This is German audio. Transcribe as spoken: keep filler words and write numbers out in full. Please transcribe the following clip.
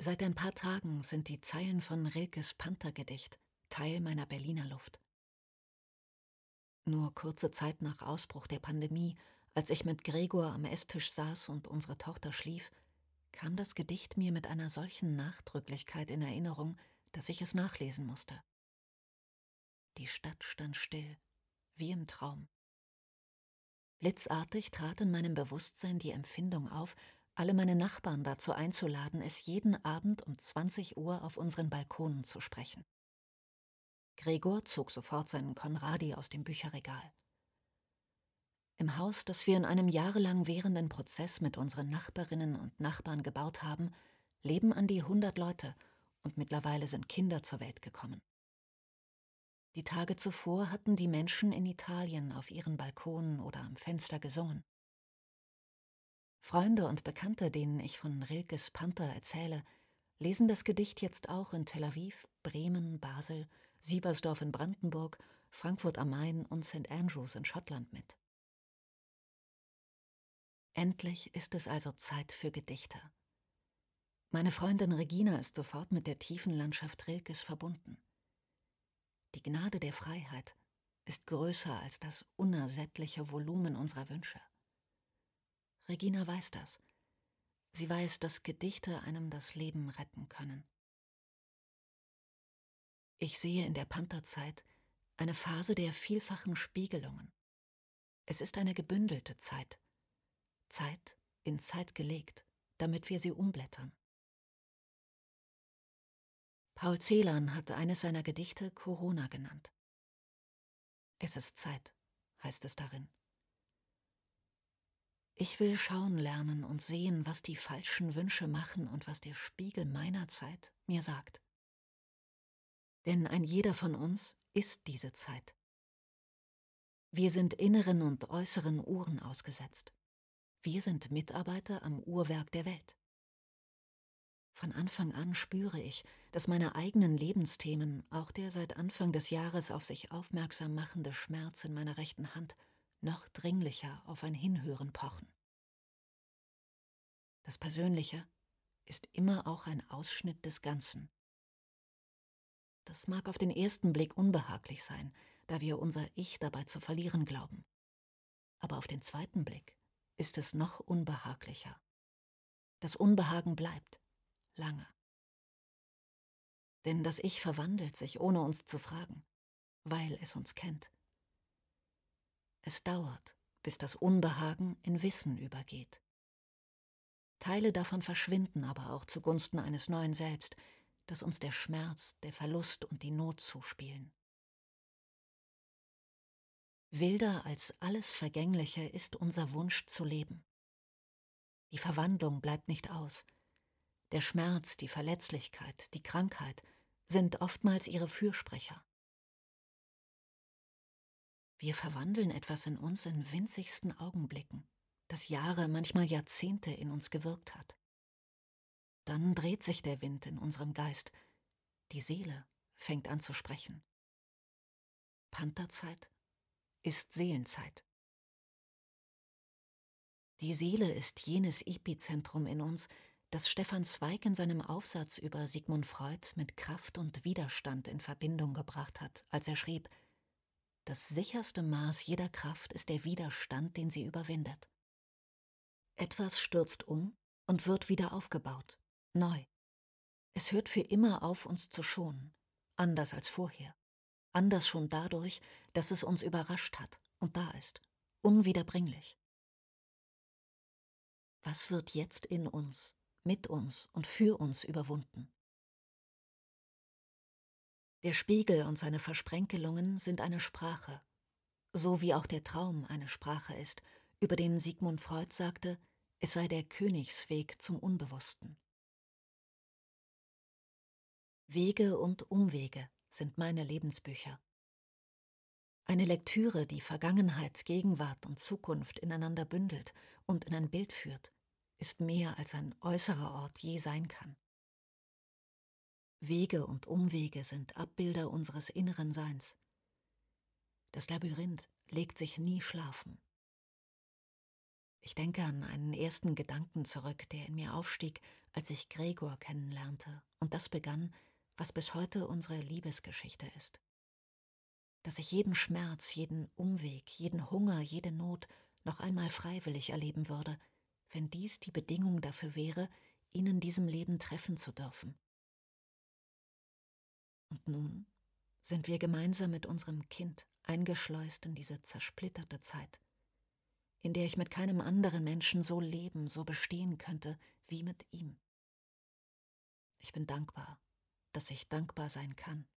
Seit ein paar Tagen sind die Zeilen von Rilkes Panther-Gedicht Teil meiner Berliner Luft. Nur kurze Zeit nach Ausbruch der Pandemie, als ich mit Gregor am Esstisch saß und unsere Tochter schlief, kam das Gedicht mir mit einer solchen Nachdrücklichkeit in Erinnerung, dass ich es nachlesen musste. Die Stadt stand still, wie im Traum. Blitzartig trat in meinem Bewusstsein die Empfindung auf, alle meine Nachbarn dazu einzuladen, es jeden Abend um zwanzig Uhr auf unseren Balkonen zu sprechen. Gregor zog sofort seinen Konradi aus dem Bücherregal. Im Haus, das wir in einem jahrelang währenden Prozess mit unseren Nachbarinnen und Nachbarn gebaut haben, leben an die hundert Leute und mittlerweile sind Kinder zur Welt gekommen. Die Tage zuvor hatten die Menschen in Italien auf ihren Balkonen oder am Fenster gesungen. Freunde und Bekannte, denen ich von Rilkes Panther erzähle, lesen das Gedicht jetzt auch in Tel Aviv, Bremen, Basel, Siebersdorf in Brandenburg, Frankfurt am Main und Saint Andrews in Schottland mit. Endlich ist es also Zeit für Gedichte. Meine Freundin Regina ist sofort mit der tiefen Landschaft Rilkes verbunden. Die Gnade der Freiheit ist größer als das unersättliche Volumen unserer Wünsche. Regina weiß das. Sie weiß, dass Gedichte einem das Leben retten können. Ich sehe in der Pantherzeit eine Phase der vielfachen Spiegelungen. Es ist eine gebündelte Zeit. Zeit in Zeit gelegt, damit wir sie umblättern. Paul Celan hat eines seiner Gedichte Corona genannt. Es ist Zeit, heißt es darin. Ich will schauen lernen und sehen, was die falschen Wünsche machen und was der Spiegel meiner Zeit mir sagt. Denn ein jeder von uns ist diese Zeit. Wir sind inneren und äußeren Uhren ausgesetzt. Wir sind Mitarbeiter am Uhrwerk der Welt. Von Anfang an spüre ich, dass meine eigenen Lebensthemen, auch der seit Anfang des Jahres auf sich aufmerksam machende Schmerz in meiner rechten Hand, noch dringlicher auf ein Hinhören pochen. Das Persönliche ist immer auch ein Ausschnitt des Ganzen. Das mag auf den ersten Blick unbehaglich sein, da wir unser Ich dabei zu verlieren glauben. Aber auf den zweiten Blick ist es noch unbehaglicher. Das Unbehagen bleibt lange. Denn das Ich verwandelt sich, ohne uns zu fragen, weil es uns kennt. Es dauert, bis das Unbehagen in Wissen übergeht. Teile davon verschwinden aber auch zugunsten eines neuen Selbst, das uns der Schmerz, der Verlust und die Not zuspielen. Wilder als alles Vergängliche ist unser Wunsch zu leben. Die Verwandlung bleibt nicht aus. Der Schmerz, die Verletzlichkeit, die Krankheit sind oftmals ihre Fürsprecher. Wir verwandeln etwas in uns in winzigsten Augenblicken, das Jahre, manchmal Jahrzehnte in uns gewirkt hat. Dann dreht sich der Wind in unserem Geist. Die Seele fängt an zu sprechen. Pantherzeit ist Seelenzeit. Die Seele ist jenes Epizentrum in uns, das Stefan Zweig in seinem Aufsatz über Sigmund Freud mit Kraft und Widerstand in Verbindung gebracht hat, als er schrieb: Das sicherste Maß jeder Kraft ist der Widerstand, den sie überwindet. Etwas stürzt um und wird wieder aufgebaut, neu. Es hört für immer auf, uns zu schonen, anders als vorher. Anders schon dadurch, dass es uns überrascht hat und da ist, unwiederbringlich. Was wird jetzt in uns, mit uns und für uns überwunden? Der Spiegel und seine Versprenkelungen sind eine Sprache, so wie auch der Traum eine Sprache ist, über den Sigmund Freud sagte, es sei der Königsweg zum Unbewussten. Wege und Umwege sind meine Lebensbücher. Eine Lektüre, die Vergangenheit, Gegenwart und Zukunft ineinander bündelt und in ein Bild führt, ist mehr als ein äußerer Ort je sein kann. Wege und Umwege sind Abbilder unseres inneren Seins. Das Labyrinth legt sich nie schlafen. Ich denke an einen ersten Gedanken zurück, der in mir aufstieg, als ich Gregor kennenlernte und das begann, was bis heute unsere Liebesgeschichte ist. Dass ich jeden Schmerz, jeden Umweg, jeden Hunger, jede Not noch einmal freiwillig erleben würde, wenn dies die Bedingung dafür wäre, ihn in diesem Leben treffen zu dürfen. Und nun sind wir gemeinsam mit unserem Kind eingeschleust in diese zersplitterte Zeit, in der ich mit keinem anderen Menschen so leben, so bestehen könnte, wie mit ihm. Ich bin dankbar, dass ich dankbar sein kann.